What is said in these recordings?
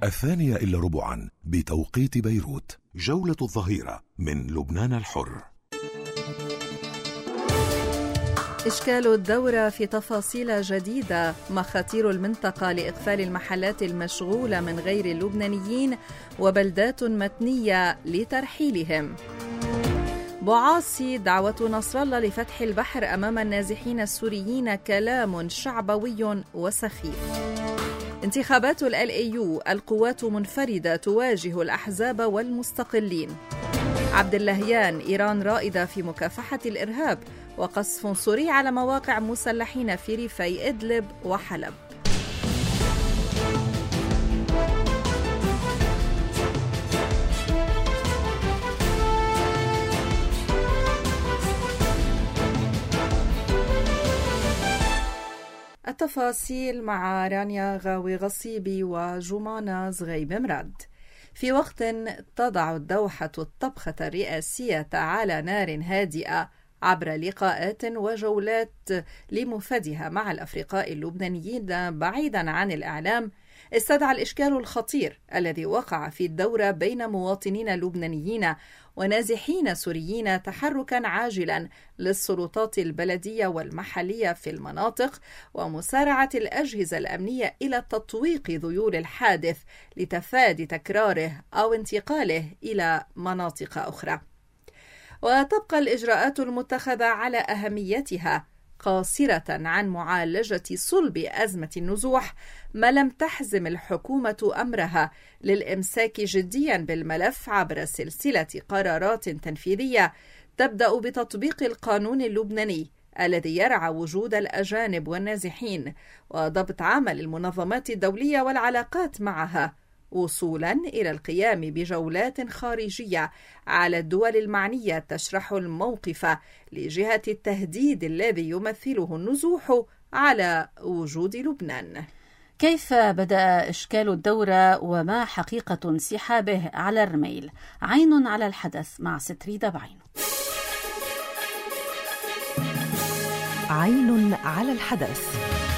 2:15 بتوقيت بيروت. جولة الظهيرة من لبنان الحر. إشكال الدورة في تفاصيل جديدة، مخاطر المنطقة لإقفال المحلات المشغولة من غير اللبنانيين وبلدات متنية لترحيلهم. بوعاصي، دعوة نصر الله لفتح البحر أمام النازحين السوريين كلام شعبوي وسخيف. انتخابات الAU، القوات منفردة تواجه الأحزاب والمستقلين. عبد اللهيان، إيران رائدة في مكافحة الإرهاب، وقصف سوري على مواقع مسلحين في ريفي إدلب وحلب. التفاصيل مع رانيا غاوي غصيبي وجمانة زغيب مراد. في وقت تضع الدوحة الطبخة الرئاسية على نار هادئة عبر لقاءات وجولات لمفادها مع الأفرقاء اللبنانيين بعيدا عن الإعلام، استدعى الإشكال الخطير الذي وقع في الدورة بين مواطنين لبنانيين ونازحين سوريين تحركا عاجلا للسلطات البلدية والمحلية في المناطق، ومسارعة الأجهزة الأمنية إلى تطويق ذيول الحادث لتفادي تكراره أو انتقاله إلى مناطق أخرى. وتبقى الإجراءات المتخذة على أهميتها قاصرة عن معالجة صلب أزمة النزوح، ما لم تحزم الحكومة أمرها للإمساك جديا بالملف عبر سلسلة قرارات تنفيذية تبدأ بتطبيق القانون اللبناني الذي يرعى وجود الأجانب والنازحين، وضبط عمل المنظمات الدولية والعلاقات معها، وصولا إلى القيام بجولات خارجية على الدول المعنية تشرح الموقف لجهة التهديد الذي يمثله النزوح على وجود لبنان. كيف بدأ إشكال الدورة وما حقيقة انسحابه على الرميل؟ عين على الحدث مع ستريدة بعين. عين على الحدث.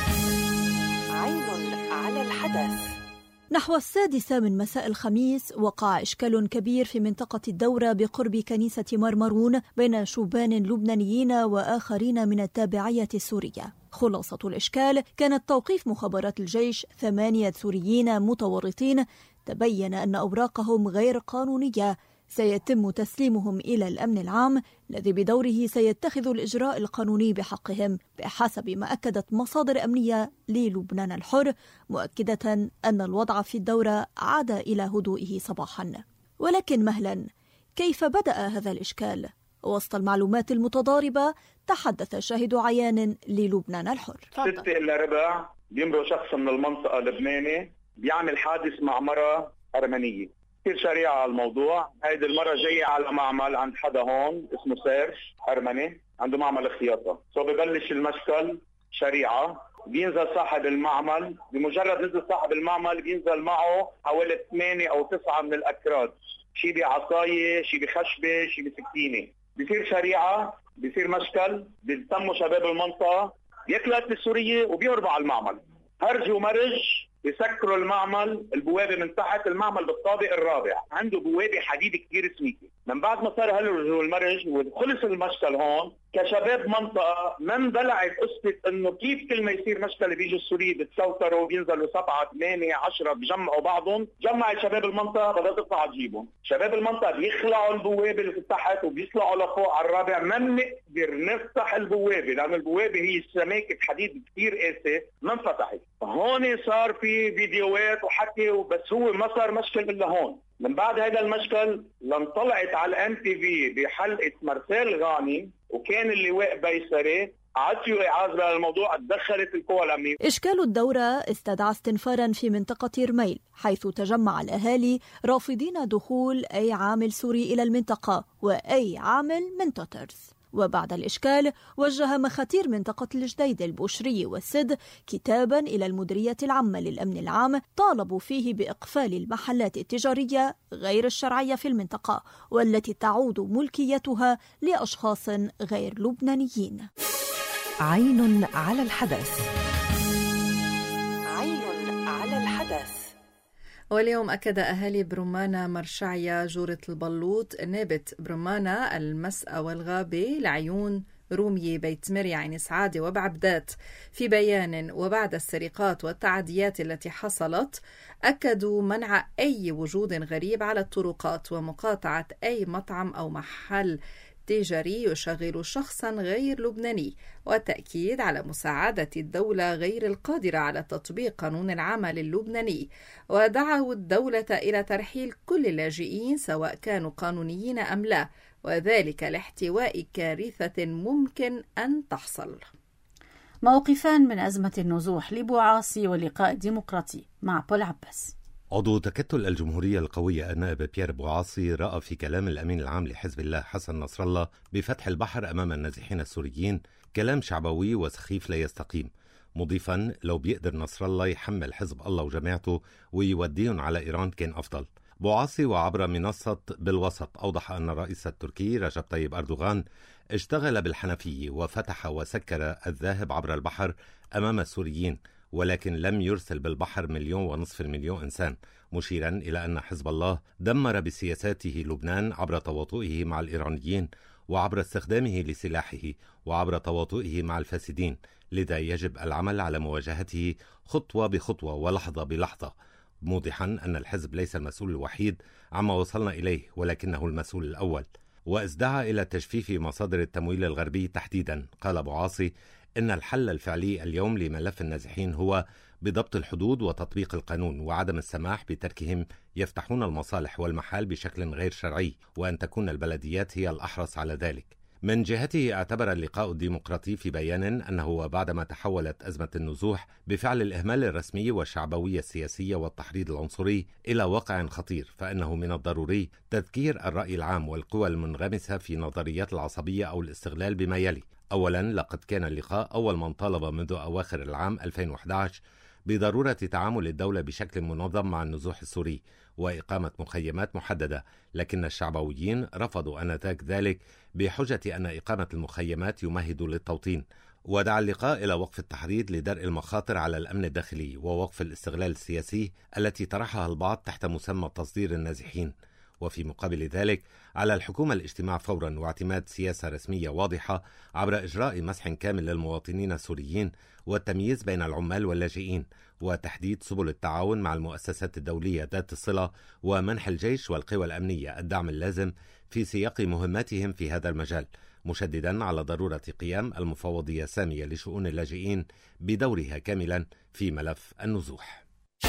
عين على الحدث. نحو 6 من مساء الخميس وقع إشكال كبير في منطقة الدورة بقرب كنيسة مرمرون بين شبان لبنانيين وآخرين من التابعية السورية. خلاصة الإشكال كانت توقيف مخابرات الجيش 8 سوريين متورطين تبين أن أوراقهم غير قانونية، سيتم تسليمهم إلى الأمن العام الذي بدوره سيتخذ الإجراء القانوني بحقهم، بحسب ما أكدت مصادر أمنية للبنان الحر، مؤكدة أن الوضع في الدورة عاد إلى هدوئه صباحا. ولكن مهلا، كيف بدأ هذا الإشكال؟ وسط المعلومات المتضاربة تحدث شاهد عيان للبنان الحر. 6:15 بيمرق شخص من المنطقة اللبناني بيعمل حادث مع مرة أرمنية. كثير شريعة على الموضوع. هيدي المرة جاية على معمل عند حدا هون اسمه سيرش أرمني، عنده معمل خياطة. ببلش المشكل شريعة، بينزل صاحب المعمل. بمجرد نزل صاحب المعمل بينزل معه حوالي 8 أو 9 من الأكراد، شي بعصاية، شي بخشبة، شي بسكينة. بيصير شريعة، بيصير مشكل، بيتموا شباب المنطقة بياكلوا السورية وبيهربوا على المعمل. هرج ومرج، بيسكروا المعمل، البوابه من تحت المعمل بالطابق الرابع، عنده بوابه حديد كثير سميكه. من بعد ما صار هالرج والمرج وخلص المشكل هون، كشباب منطقه ما انبلعت قصه انه كيف كل ما يصير مشكله بيجوا السوريين بتسوتروا وبينزلوا 7 8 10 بجمعوا بعضهم. جمعت شباب المنطقه بدها تطلع تجيبهم. شباب المنطقه بيخلعوا البوابه اللي في تحت وبيطلعوا لفوق على الرابع. ما بنقدر نفتح البوابه لان البوابه هي سماكه حديد كثير قاسي، ما انفتحت. هون صار في فيديوهات وحكي، بس هو ما صار مشكل الا هون. من بعد هذا المشكل لما طلعت على الMTV بحلقه مارسيل غاني وكان اللواء بيسري عطيوا إعاز للموضوع، تدخلت القوى الأمنية. إشكال الدورة استدعى استنفارا في منطقة رميل، حيث تجمع الأهالي رافضين دخول أي عامل سوري إلى المنطقة وأي عامل من توترز. وبعد الإشكال وجه مخاتير منطقة الجديد البوشري والسد كتابا إلى المديرية العامة للأمن العام طالبوا فيه بإقفال المحلات التجارية غير الشرعية في المنطقة والتي تعود ملكيتها لأشخاص غير لبنانيين. عين على الحدث. عين على الحدث. واليوم أكد أهالي برمانة مرشعية جورة البلوط نابة برمانة المسقى والغابة لعيون رومية بيت مريا عين سعادة وبعبدات في بيان وبعد السرقات والتعديات التي حصلت أكدوا منع أي وجود غريب على الطرقات ومقاطعة أي مطعم أو محل تجاري يشغل شخصا غير لبناني والتأكيد على مساعدة الدولة غير القادرة على تطبيق قانون العمل اللبناني ودعوا الدولة إلى ترحيل كل اللاجئين سواء كانوا قانونيين أم لا وذلك لاحتواء كارثة ممكن أن تحصل. موقفان من أزمة النزوح لبوعاصي واللقاء الديمقراطي مع بول عباس. عضو تكتل الجمهورية القوية النائب بيير بوعاصي رأى في كلام الأمين العام لحزب الله حسن نصر الله بفتح البحر أمام النازحين السوريين كلام شعبوي وسخيف لا يستقيم، مضيفا لو بيقدر نصر الله يحمل حزب الله وجماعته ويوديهم على إيران كان أفضل. بوعاصي وعبر منصة بالوسط أوضح أن الرئيس التركي رجب طيب أردوغان اشتغل بالحنفية وفتح وسكر الذاهب عبر البحر أمام السوريين، ولكن لم يرسل بالبحر 1.5 مليون إنسان، مشيرا إلى أن حزب الله دمر بسياساته لبنان عبر تواطؤه مع الإيرانيين وعبر استخدامه لسلاحه وعبر تواطؤه مع الفاسدين، لذا يجب العمل على مواجهته خطوة بخطوة ولحظة بلحظة، موضحا أن الحزب ليس المسؤول الوحيد عما وصلنا إليه ولكنه المسؤول الأول. وازدعى إلى تجفيف مصادر التمويل الغربي تحديدا، قال بوعاصي إن الحل الفعلي اليوم لملف النازحين هو بضبط الحدود وتطبيق القانون وعدم السماح بتركهم يفتحون المصالح والمحال بشكل غير شرعي، وأن تكون البلديات هي الأحرص على ذلك. من جهته اعتبر اللقاء الديمقراطي في بيان أنه بعدما تحولت أزمة النزوح بفعل الإهمال الرسمي والشعبوية السياسية والتحريض العنصري إلى واقع خطير، فإنه من الضروري تذكير الرأي العام والقوى المنغمسة في نظريات العصبية أو الاستغلال بما يلي. أولا، لقد كان اللقاء أول من طالب منذ أواخر العام 2011 بضرورة تعامل الدولة بشكل منظم مع النزوح السوري وإقامة مخيمات محددة، لكن الشعبويين رفضوا آنذاك ذلك بحجة أن إقامة المخيمات يمهد للتوطين. ودعا اللقاء إلى وقف التحريض لدرء المخاطر على الأمن الداخلي ووقف الاستغلال السياسي التي طرحها البعض تحت مسمى تصدير النازحين. وفي مقابل ذلك على الحكومة الاجتماع فورا واعتماد سياسة رسمية واضحة عبر إجراء مسح كامل للمواطنين السوريين والتمييز بين العمال واللاجئين وتحديد سبل التعاون مع المؤسسات الدولية ذات الصلة ومنح الجيش والقوى الأمنية الدعم اللازم في سياق مهماتهم في هذا المجال، مشددا على ضرورة قيام المفوضية السامية لشؤون اللاجئين بدورها كاملا في ملف النزوح.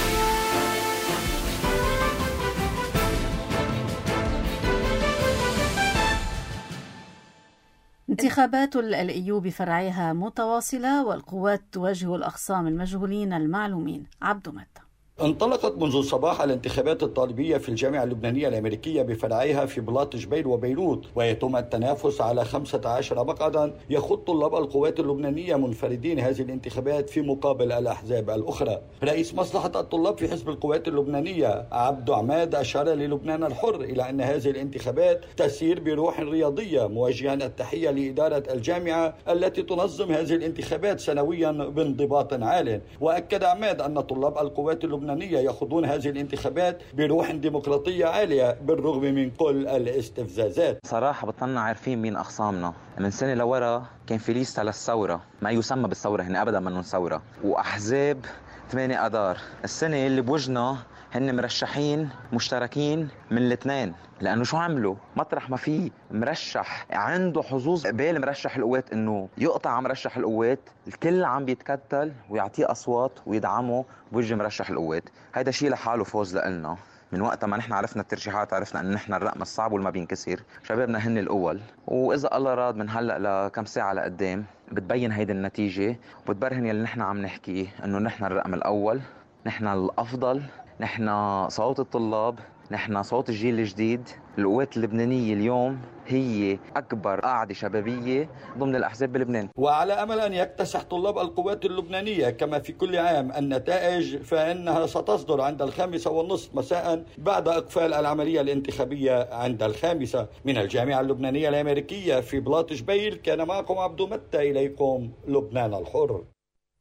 انتخابات الإيو بفرعها متواصلة والقوات تواجه الأخصام المجهولين المعلومين. عبد متى. انطلقت منذ الصباح الانتخابات الطالبية في الجامعة اللبنانية الأمريكية بفرعيها في بلاط جبيل وبيروت، ويتم التنافس على 15 مقعدا يخوض طلاب القوات اللبنانية منفردين هذه الانتخابات في مقابل الأحزاب الأخرى. رئيس مصلحة الطلاب في حزب القوات اللبنانية عبدو عماد أشار للبنان الحر إلى أن هذه الانتخابات تسير بروح رياضية، موجها التحية لإدارة الجامعة التي تنظم هذه الانتخابات سنويا بانضباط عال. وأكد عماد أن طلاب القوات اللبنانية يخوضون هذه الانتخابات بروح ديمقراطية عالية بالرغم من كل الاستفزازات. صراحة بطلنا عارفين مين أخصامنا. من سنة لورا كان في ليست للثورة، ما يسمى بالثورة، هن أبدا منهم ثورة، وأحزاب 8 أذار. السنة اللي بوجنا هن مرشحين مشتركين من الاثنين، لأنه شو عملوا؟ مطرح ما في مرشح عنده حظوظ قبال مرشح القوات انه يقطع مرشح القوات، الكل عم بيتكتل ويعطيه اصوات ويدعمه بوجه مرشح القوات. هيدا شيء لحاله فوز لنا. من وقت ما نحن عرفنا الترشيحات عرفنا ان نحن الرقم الصعب والما بينكسر، شبابنا هن الاول، واذا الله راد من هلا لكم ساعه لقدام بتبين هيدي النتيجه وبتبرهن يلي نحن عم نحكيه، انه نحن الرقم الاول، نحن الافضل، نحن صوت الطلاب، نحن صوت الجيل الجديد. القوات اللبنانية اليوم هي أكبر قاعدة شبابية ضمن الأحزاب بلبنان. وعلى أمل أن يكتسح طلاب القوات اللبنانية كما في كل عام النتائج، فإنها ستصدر عند 5:30 مساء بعد إقفال العملية الانتخابية عند 5. من الجامعة اللبنانية الأمريكية في بلاط جبيل، كان معكم عبد متى، إليكم لبنان الحر.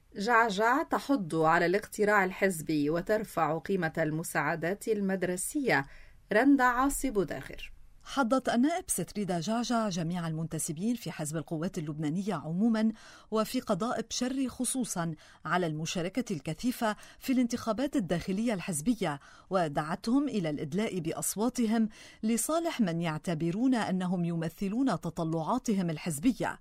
جعجع تحض على الاقتراع الحزبي وترفع قيمة المساعدات المدرسية. رندا عاصي بوداخر. حضت النائب ستريدا جعجع جميع المنتسبين في حزب القوات اللبنانية عموما وفي قضاء بشري خصوصا على المشاركة الكثيفة في الانتخابات الداخلية الحزبية، ودعتهم إلى الإدلاء بأصواتهم لصالح من يعتبرون أنهم يمثلون تطلعاتهم الحزبية.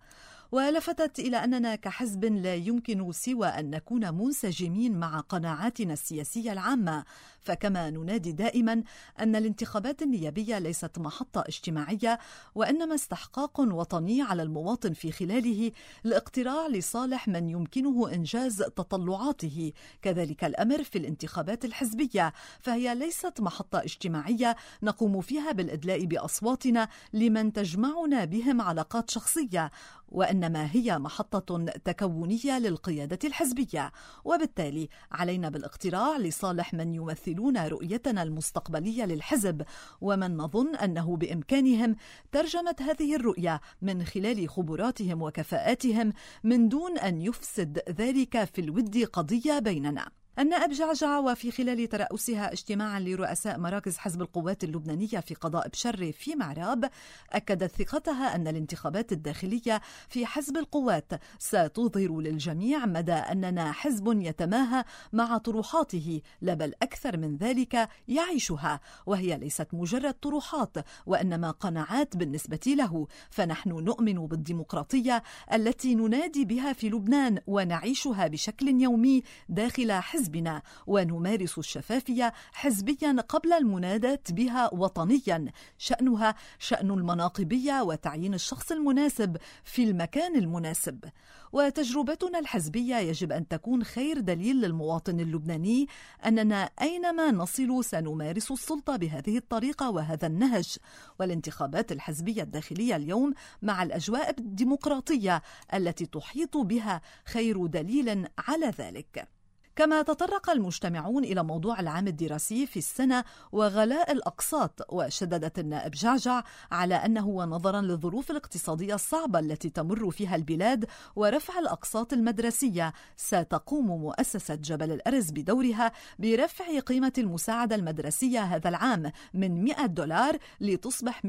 ولفتت إلى أننا كحزب لا يمكن سوى أن نكون منسجمين مع قناعاتنا السياسية العامة، فكما ننادي دائما أن الانتخابات النيابية ليست محطة اجتماعية وإنما استحقاق وطني على المواطن في خلاله الاقتراع لصالح من يمكنه إنجاز تطلعاته، كذلك الأمر في الانتخابات الحزبية، فهي ليست محطة اجتماعية نقوم فيها بالإدلاء بأصواتنا لمن تجمعنا بهم علاقات شخصية، وإنما هي محطة تكونية للقيادة الحزبية، وبالتالي علينا بالاقتراع لصالح من يمثلون رؤيتنا المستقبلية للحزب ومن نظن أنه بإمكانهم ترجمة هذه الرؤية من خلال خبراتهم وكفاءاتهم من دون أن يفسد ذلك في الود قضية بيننا. النائب جعجع وفي خلال ترأسها اجتماعا لرؤساء مراكز حزب القوات اللبنانية في قضاء بشري في معراب أكدت ثقتها أن الانتخابات الداخلية في حزب القوات ستظهر للجميع مدى أننا حزب يتماهى مع طروحاته، لا بل أكثر من ذلك يعيشها، وهي ليست مجرد طروحات وإنما قناعات بالنسبة له، فنحن نؤمن بالديمقراطية التي ننادي بها في لبنان ونعيشها بشكل يومي داخل حزبنا، ونمارس الشفافية حزبيا قبل المناداة بها وطنيا، شأنها شأن المناقبية وتعيين الشخص المناسب في المكان المناسب. وتجربتنا الحزبية يجب أن تكون خير دليل للمواطن اللبناني أننا أينما نصل سنمارس السلطة بهذه الطريقة وهذا النهج. والانتخابات الحزبية الداخلية اليوم مع الأجواء الديمقراطية التي تحيط بها خير دليل على ذلك. كما تطرق المجتمعون إلى موضوع العام الدراسي في السنة وغلاء الأقساط، وشددت النائب جعجع على أنه ونظرا للظروف الاقتصادية الصعبة التي تمر فيها البلاد ورفع الأقساط المدرسية ستقوم مؤسسة جبل الأرز بدورها برفع قيمة المساعدة المدرسية هذا العام من $100 لتصبح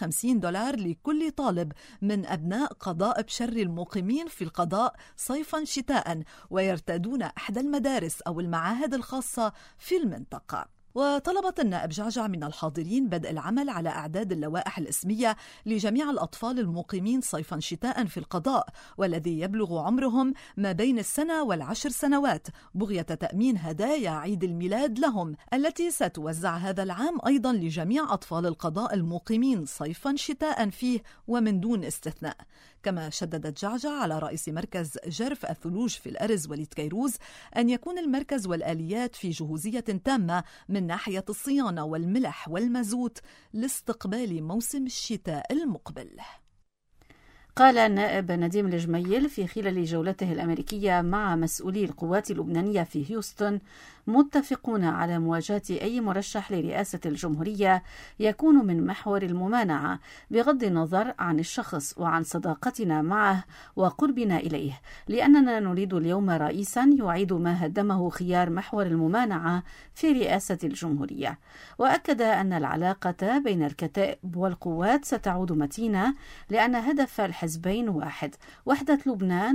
$150 لكل طالب من أبناء قضاء بشري المقيمين في القضاء صيفا شتاء ويرتادون أحد المدارس أو المعاهد الخاصة في المنطقة. وطلبت النائب جعجع من الحاضرين بدء العمل على إعداد اللوائح الاسمية لجميع الأطفال المقيمين صيفا شتاء في القضاء والذي يبلغ عمرهم ما بين 1 و10 سنوات، بغية تأمين هدايا عيد الميلاد لهم التي ستوزع هذا العام أيضا لجميع أطفال القضاء المقيمين صيفا شتاء فيه ومن دون استثناء. كما شددت جعجع على رئيس مركز جرف الثلوج في الأرز وليد كيروز أن يكون المركز والآليات في جهوزية تامة من ناحية الصيانة والملح والمازوت لاستقبال موسم الشتاء المقبل. قال النائب نديم الجميل في خلال جولته الأمريكية مع مسؤولي القوات اللبنانية في هيوستن متفقون على مواجهة أي مرشح لرئاسة الجمهورية يكون من محور الممانعة بغض النظر عن الشخص وعن صداقتنا معه وقربنا إليه، لأننا نريد اليوم رئيسا يعيد ما هدمه خيار محور الممانعة في رئاسة الجمهورية. وأكد أن العلاقة بين الكتائب والقوات ستعود متينة لأن هدف الحزبين واحد: وحدة لبنان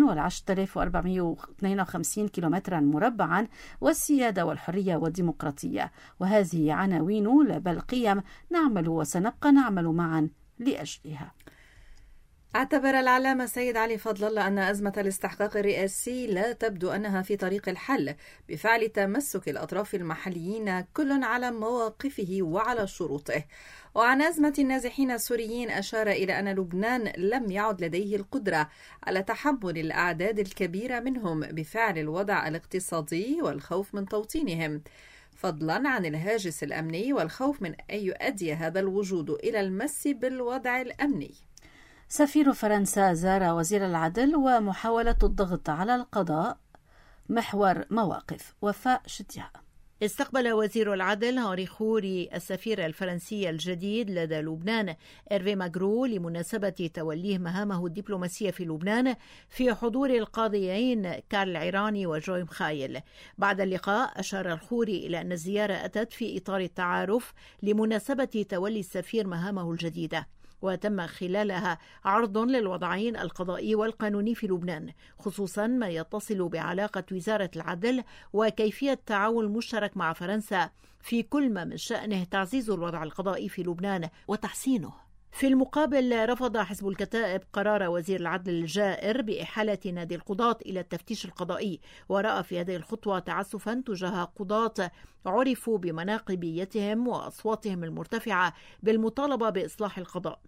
وال10,452 كيلومترا مربعا والسيادة والحرية والديمقراطية، وهذه عناوين لا بل قيم نعمل وسنبقى نعمل معا لأجلها. اعتبر العلامة سيد علي فضل الله أن أزمة الاستحقاق الرئاسي لا تبدو أنها في طريق الحل بفعل تمسك الأطراف المحليين كل على مواقفه وعلى شروطه. وعن أزمة النازحين السوريين أشار إلى أن لبنان لم يعد لديه القدرة على تحمل الأعداد الكبيرة منهم بفعل الوضع الاقتصادي والخوف من توطينهم، فضلا عن الهاجس الأمني والخوف من أن يؤدي هذا الوجود إلى المس بالوضع الأمني. سفير فرنسا زار وزير العدل ومحاولة الضغط على القضاء محور مواقف. وفاء شتياء. استقبل وزير العدل هنري خوري السفير الفرنسي الجديد لدى لبنان إيرفي ماغرو لمناسبة توليه مهامه الدبلوماسية في لبنان في حضور القاضيين كارل عيراني وجوي مخايل. بعد اللقاء أشار الخوري إلى أن الزيارة أتت في إطار التعارف لمناسبة تولي السفير مهامه الجديدة، وتم خلالها عرض للوضعين القضائي والقانوني في لبنان، خصوصا ما يتصل بعلاقة وزارة العدل وكيفية تعاون المشترك مع فرنسا في كل ما من شأنه تعزيز الوضع القضائي في لبنان وتحسينه. في المقابل رفض حزب الكتائب قرار وزير العدل الجائر بإحالة نادي القضاة إلى التفتيش القضائي، ورأى في هذه الخطوة تعسفا تجاه قضاة عرفوا بمناقبيتهم وأصواتهم المرتفعة بالمطالبة بإصلاح القضاء،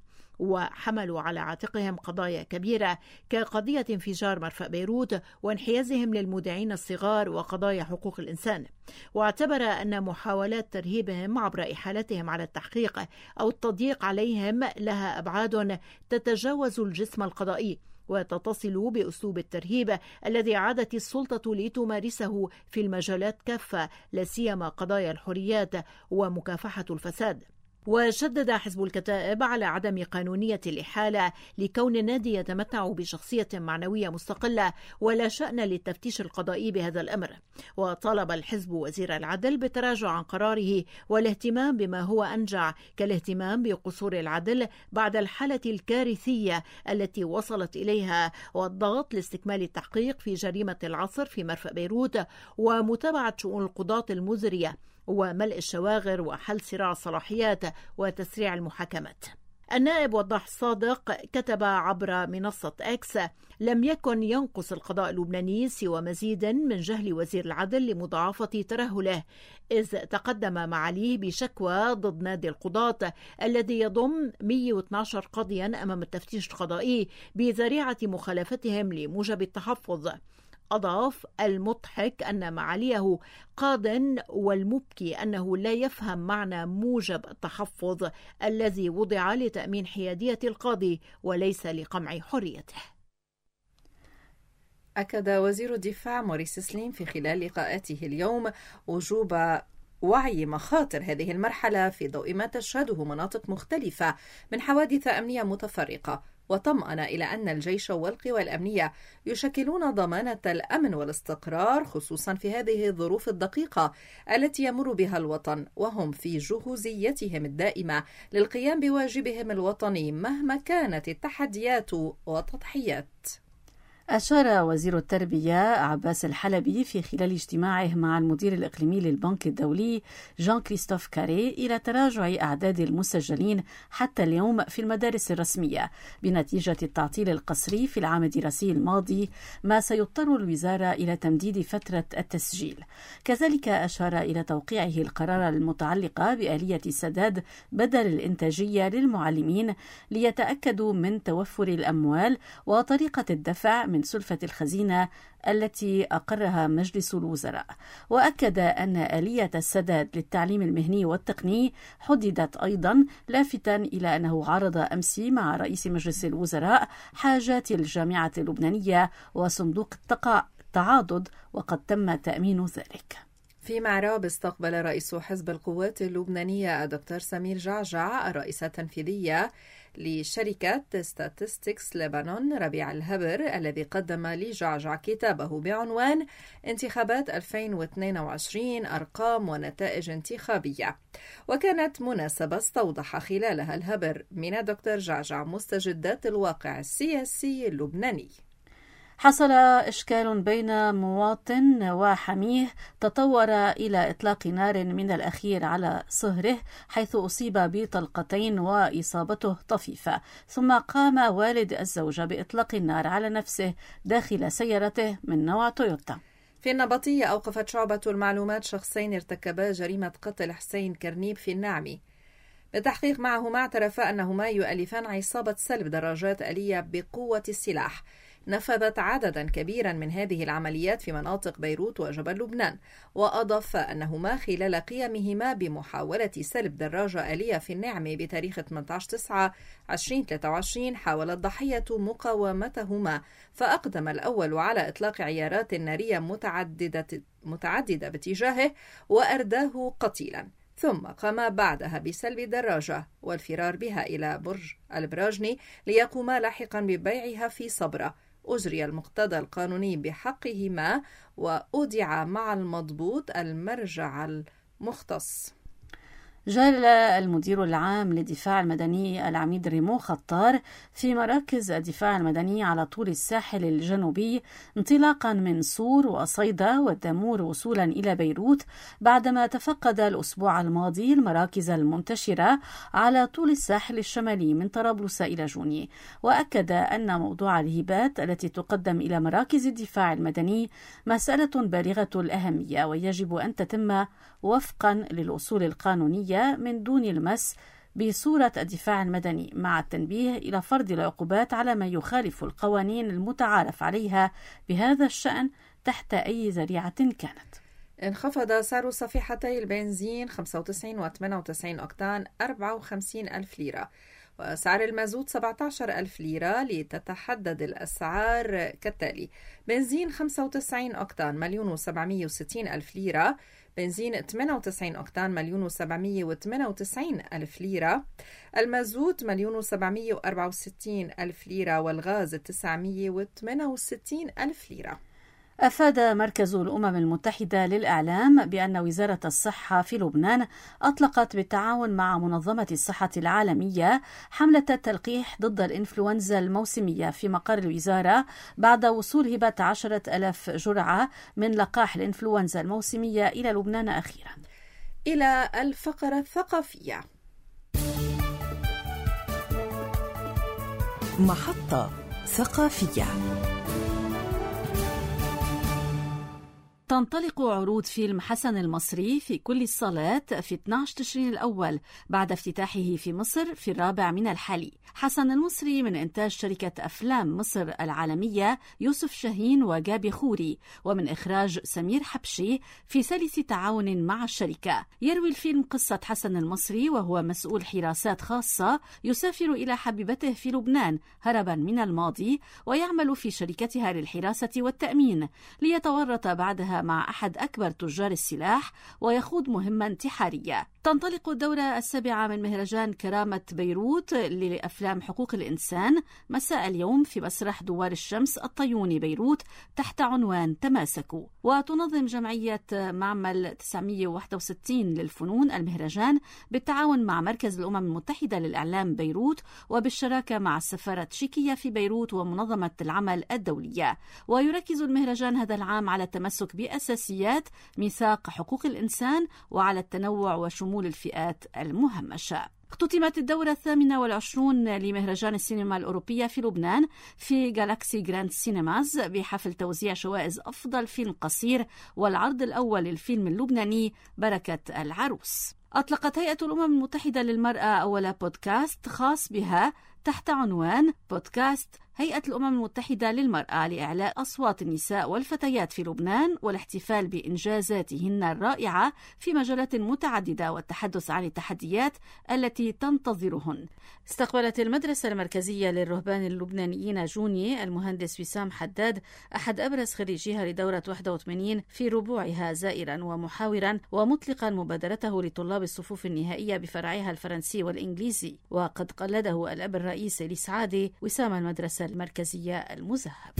وحملوا على عاتقهم قضايا كبيرة كقضية انفجار مرفأ بيروت وانحيازهم للمودعين الصغار وقضايا حقوق الإنسان. واعتبر أن محاولات ترهيبهم عبر إحالتهم على التحقيق أو التضييق عليهم لها أبعاد تتجاوز الجسم القضائي وتتصل بأسلوب الترهيب الذي عادت السلطة لتمارسه في المجالات كافة، لا سيما قضايا الحريات ومكافحة الفساد. وشدد حزب الكتائب على عدم قانونية الإحالة لكون النادي يتمتع بشخصية معنوية مستقلة ولا شأن للتفتيش القضائي بهذا الأمر، وطالب الحزب وزير العدل بالتراجع عن قراره والاهتمام بما هو أنجع كالاهتمام بقصور العدل بعد الحالة الكارثية التي وصلت إليها، والضغط لاستكمال التحقيق في جريمة العصر في مرفأ بيروت ومتابعة شؤون القضاة المزرية وملء الشواغر وحل صراع الصلاحيات وتسريع المحاكمات. النائب وضاح الصادق كتب عبر منصة إكس: لم يكن ينقص القضاء اللبناني سوى مزيد من جهل وزير العدل لمضاعفة ترهله، إذ تقدم معاليه بشكوى ضد نادي القضاة الذي يضم 112 قاضيا أمام التفتيش القضائي بذريعة مخالفتهم لموجب التحفظ. أضاف: المضحك أن معاليه قاض والمبكي أنه لا يفهم معنى موجب التحفظ الذي وضع لتأمين حيادية القاضي وليس لقمع حريته. أكد وزير الدفاع موريس سليم في خلال لقاءاته اليوم وجوب وعي مخاطر هذه المرحلة في ضوء ما تشهده مناطق مختلفة من حوادث أمنية متفرقة، وطمأن إلى أن الجيش والقوى الأمنية يشكلون ضمانة الأمن والاستقرار خصوصا في هذه الظروف الدقيقة التي يمر بها الوطن، وهم في جهوزيتهم الدائمة للقيام بواجبهم الوطني مهما كانت التحديات والتضحيات. أشار وزير التربية عباس الحلبي في خلال اجتماعه مع المدير الإقليمي للبنك الدولي جان كريستوف كاري إلى تراجع أعداد المسجلين حتى اليوم في المدارس الرسمية بنتيجة التعطيل القسري في العام الدراسي الماضي، ما سيضطر الوزارة إلى تمديد فترة التسجيل. كذلك أشار إلى توقيعه القرار المتعلقة بآلية سداد بدل الإنتاجية للمعلمين ليتأكدوا من توفر الأموال وطريقة الدفع من سلفة الخزينة التي أقرها مجلس الوزراء. وأكد أن آلية السداد للتعليم المهني والتقني حددت أيضا، لافتا إلى أنه عرض أمس مع رئيس مجلس الوزراء حاجات الجامعة اللبنانية وصندوق التعاضد، وقد تم تأمين ذلك. في معراب استقبل رئيس حزب القوات اللبنانية الدكتور سمير جعجع الرئيسة التنفيذية لشركة ستاتستكس لبنان ربيع الهبر، الذي قدم لجعجع كتابه بعنوان انتخابات 2022 أرقام ونتائج انتخابية. وكانت مناسبة استوضح خلالها الهبر من الدكتور جعجع مستجدات الواقع السياسي اللبناني. حصل إشكال بين مواطن وحميه تطور إلى إطلاق نار من الأخير على صهره، حيث أصيب بطلقتين وإصابته طفيفة، ثم قام والد الزوجة بإطلاق النار على نفسه داخل سيارته من نوع تويوتا. في النبطية أوقفت شعبة المعلومات شخصين ارتكبا جريمة قتل حسين كرنيب في النعمي. بالتحقيق معهما اعترفا أنهما يؤلفان عصابة سلب دراجات آلية بقوة السلاح. نفذت عددا كبيرا من هذه العمليات في مناطق بيروت وجبل لبنان. وأضاف أنهما خلال قيامهما بمحاولة سلب دراجة آلية في النعمة بتاريخ 18/9/2023 حاول الضحية مقاومتهما، فأقدم الأول على إطلاق عيارات نارية متعددة باتجاهه وأرداه قتيلا، ثم قام بعدها بسلب الدراجة والفرار بها إلى برج البراجني ليقوما لاحقا ببيعها في صبرا. أجري المقتضى القانوني بحقهما وأودع مع المضبوط المرجع المختص. جال المدير العام للدفاع المدني العميد ريمو خطار في مراكز الدفاع المدني على طول الساحل الجنوبي انطلاقا من صور وصيدا والدمور وصولا إلى بيروت، بعدما تفقد الأسبوع الماضي المراكز المنتشرة على طول الساحل الشمالي من طرابلس إلى جوني. وأكد أن موضوع الهبات التي تقدم إلى مراكز الدفاع المدني مسألة بالغة الأهمية ويجب أن تتم وفقا للأصول القانونية من دون المس بصورة الدفاع المدني، مع التنبيه إلى فرض العقوبات على من يخالف القوانين المتعارف عليها بهذا الشأن تحت أي ذريعة كانت. انخفض سعر صفيحتي البنزين 95 و 98 أكتان 54,000 ليرة، وسعر المازوت 17,000 ليرة، لتتحدد الأسعار كالتالي: بنزين 95 أكتان 1,760,000 ليرة، بنزين 98 أكتان 1,798,000 ليرة، المازوت 1,764,000 ليرة، والغاز 968,000 ليرة. أفاد مركز الأمم المتحدة للإعلام بأن وزارة الصحة في لبنان أطلقت بالتعاون مع منظمة الصحة العالمية حملة تلقيح ضد الإنفلونزا الموسمية في مقر الوزارة بعد وصول هبة 10,000 جرعة من لقاح الإنفلونزا الموسمية إلى لبنان أخيرا. إلى الفقرة الثقافية. محطة ثقافية. تنطلق عروض فيلم حسن المصري في كل الصالات في 12 تشرين الأول بعد افتتاحه في مصر في 4 من الحالي. حسن المصري من إنتاج شركة أفلام مصر العالمية يوسف شاهين وجابي خوري، ومن إخراج سمير حبشي في سلس تعاون مع الشركة. يروي الفيلم قصة حسن المصري وهو مسؤول حراسات خاصة يسافر إلى حبيبته في لبنان هربا من الماضي، ويعمل في شركتها للحراسة والتأمين، ليتورط بعدها مع أحد أكبر تجار السلاح ويخوض مهمة انتحارية. تنطلق الدورة 7 من مهرجان كرامة بيروت لأفلام حقوق الإنسان مساء اليوم في مسرح دوار الشمس الطيوني بيروت تحت عنوان تماسكوا. وتنظم جمعية معمل 961 للفنون المهرجان بالتعاون مع مركز الأمم المتحدة للإعلام بيروت وبالشراكة مع السفارة التشيكية في بيروت ومنظمة العمل الدولية. ويركز المهرجان هذا العام على التمسك بأساسيات ميثاق حقوق الإنسان وعلى التنوع وشمول الفئات المهمشة. اختتمت الدورة 28 لمهرجان السينما الأوروبية في لبنان في جالاكسي جراند سينماز بحفل توزيع جوائز أفضل فيلم قصير والعرض الأول للفيلم اللبناني بركة العروس. أطلقت هيئة الأمم المتحدة للمرأة أول بودكاست خاص بها تحت عنوان بودكاست هيئة الأمم المتحدة للمرأة لإعلاء أصوات النساء والفتيات في لبنان والاحتفال بإنجازاتهن الرائعة في مجالات متعددة والتحدث عن التحديات التي تنتظرهن. استقبلت المدرسة المركزية للرهبان اللبنانيين جوني المهندس وسام حداد أحد أبرز خريجيها لدورة 81 في ربوعها زائرا ومحاورا ومطلقا مبادرته لطلاب الصفوف النهائية بفرعها الفرنسي والإنجليزي. وقد قلده الأب الرئيس لسعادة وسام المدرسة المركزية المذهب.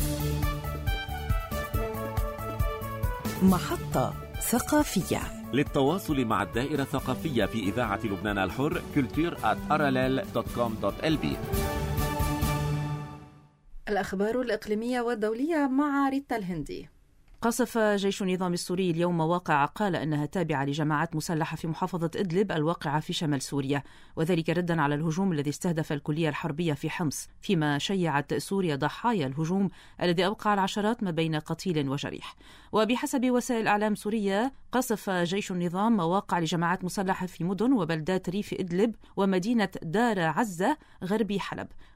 محطة ثقافية. للتواصل مع الدائرة الثقافية في إذاعة لبنان الحر culture@parallel.com.lb. الأخبار الإقليمية والدولية مع ريتا الهندي. قصف جيش النظام السوري اليوم مواقع قال أنها تابعة لجماعات مسلحة في محافظة إدلب الواقعة في شمال سوريا، وذلك ردا على الهجوم الذي استهدف الكلية الحربية في حمص، فيما شيعت سوريا ضحايا الهجوم الذي أوقع العشرات ما بين قتيل وجريح. وبحسب وسائل إعلام سورية قصف جيش النظام مواقع لجماعات مسلحة في مدن وبلدات ريف إدلب ومدينة دار عزة غربي حلب،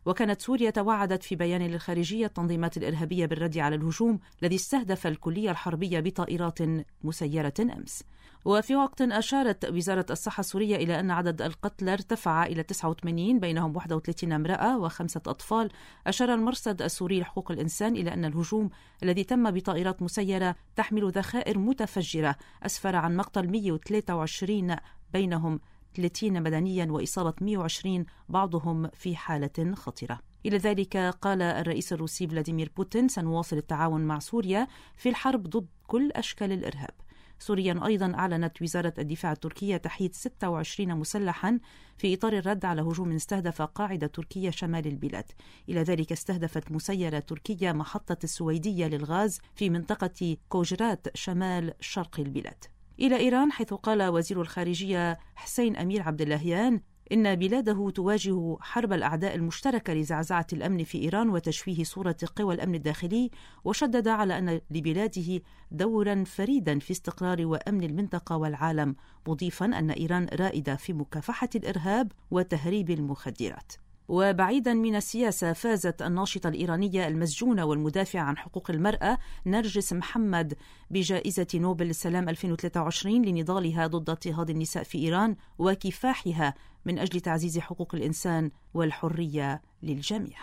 وكانت سوريا توعدت في بيان للخارجية التنظيمات الإرهابية بالرد على الهجوم الذي استهدف الكلية الحربية بطائرات مسيرة أمس. وفي وقت أشارت وزارة الصحة السورية إلى أن عدد القتلى ارتفع إلى 89 بينهم 31 امرأة و5 أطفال، أشار المرصد السوري لحقوق الإنسان إلى أن الهجوم الذي تم بطائرات مسيرة تحمل ذخائر متفجرة أسفر عن مقتل 123 بينهم 30 مدنيا وإصابة 120 بعضهم في حالة خطرة. إلى ذلك قال الرئيس الروسي فلاديمير بوتين: سنواصل التعاون مع سوريا في الحرب ضد كل أشكال الإرهاب. سوريا أيضا أعلنت وزارة الدفاع التركية تحييد 26 مسلحا في إطار الرد على هجوم استهدف قاعدة تركية شمال البلاد. إلى ذلك استهدفت مسيرة تركية محطة السويدية للغاز في منطقة كوجرات شمال شرق البلاد. إلى إيران، حيث قال وزير الخارجية حسين أمير عبد اللهيان إن بلاده تواجه حرب الأعداء المشتركة لزعزعة الأمن في إيران وتشويه صورة قوى الأمن الداخلي، وشدد على أن لبلاده دورا فريدا في استقرار وأمن المنطقة والعالم، مضيفا أن إيران رائدة في مكافحة الإرهاب وتهريب المخدرات. وبعيدا من السياسة، فازت الناشطة الإيرانية المسجونة والمدافعة عن حقوق المرأة نرجس محمد بجائزة نوبل للسلام 2023 لنضالها ضد اضطهاد النساء في إيران وكفاحها من أجل تعزيز حقوق الإنسان والحرية للجميع.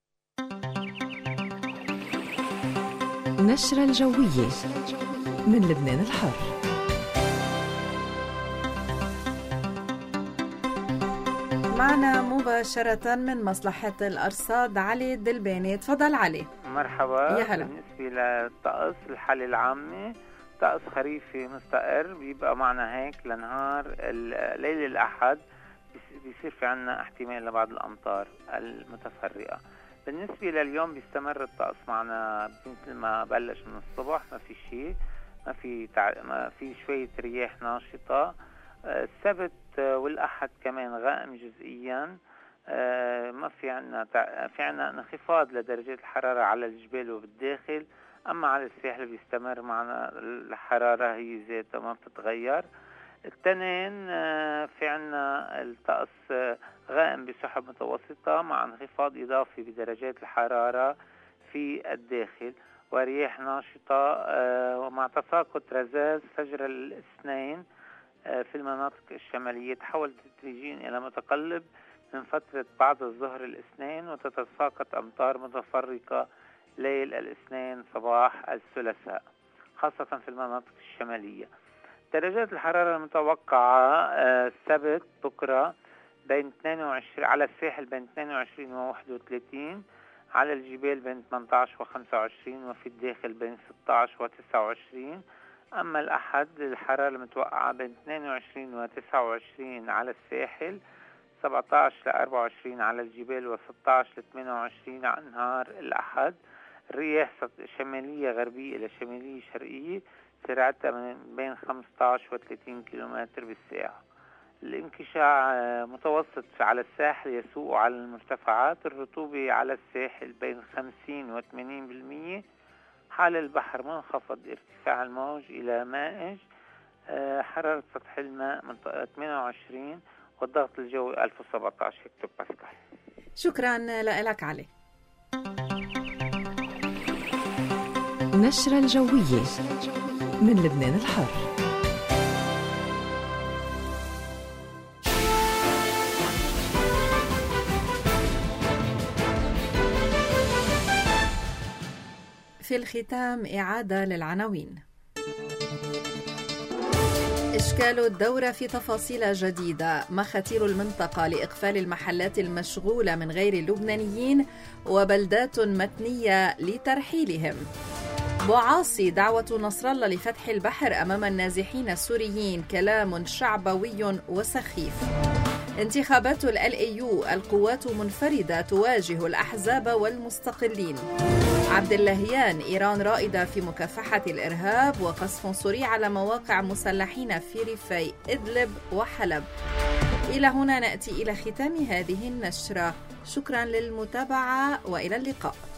نشرة الجوية من لبنان الحر. معنا مباشرة من مصلحة الأرصاد علي دلباني. تفضل علي. مرحبا. يا هلا. بالنسبة للطقس، الحالة العامة طقس خريفي مستقر، بيبقى معنا هيك لنهار ليلة الأحد بيصير في عنا احتمال لبعض الأمطار المتفرقة. بالنسبة لليوم بيستمر الطقس معنا مثل ما بلش من الصبح، ما في شيء، ما في شوية رياح ناشطة. السبت والأحد كمان غائم جزئيا، ما في عنا انخفاض لدرجة الحرارة على الجبال وبالداخل، أما على الساحل بيستمر معنا الحرارة هي ذاتها ما بتتغير. التنين في عنا الطقس غائم بسحب متوسطة مع انخفاض إضافي بدرجات الحرارة في الداخل ورياح ناشطة، ومع تساقط رذاذ فجر الاثنين في المناطق الشمالية تحول تدريجيا إلى متقلب من فترة بعد الظهر الاثنين، وتتساقط أمطار متفرقة ليل الاثنين صباح الثلاثاء خاصة في المناطق الشمالية. درجات الحرارة المتوقعة السبت بكرة بين 22 على الساحل بين 22 و 31، على الجبال بين 18 و 25، وفي الداخل بين 16 و 29. أما الأحد الحرارة المتوقعة بين 22 و 29 على الساحل، 17 ل 24 على الجبال، و 16 ل 28 على نهار الأحد. الرياح شمالية غربية إلى شمالية شرقية سرعتها بين 15 و 30 كيلومتر بالساعة. الانكشاع متوسط على الساحل يسوء على المرتفعات. الرطوبة على الساحل بين 50 و 80%. حال البحر منخفض ارتفاع الموج إلى مائج. حرارة سطح الماء 28، والضغط الجوي 1017 هكتو باسكال. شكرا لك علي. نشرة الجوية من لبنان الحر. في الختام إعادة للعناوين. إشكال الدورة في تفاصيل جديدة، مخاتير المنطقة لإقفال المحلات المشغولة من غير اللبنانيين وبلدات متنية لترحيلهم. بوعاصي، دعوة نصر الله لفتح البحر أمام النازحين السوريين كلام شعبوي وسخيف. انتخابات الAU، القوات منفردة تواجه الأحزاب والمستقلين. عبد اللهيان، إيران رائدة في مكافحة الإرهاب وقصف سوري على مواقع مسلحين في ريفي إدلب وحلب. إلى هنا نأتي إلى ختام هذه النشرة. شكرا للمتابعة وإلى اللقاء.